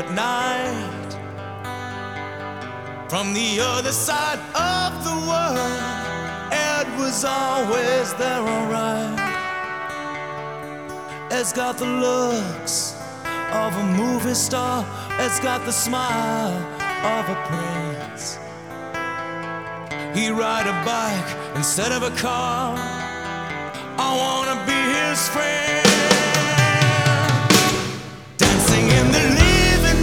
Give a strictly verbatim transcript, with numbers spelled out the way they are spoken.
At night, from the other side of the world, Ed was always there, alright. Ed's got the looks of a movie star. Ed's got the smile of a prince. He'd ride a bike instead of a car. I wanna be his friend. Dancing in the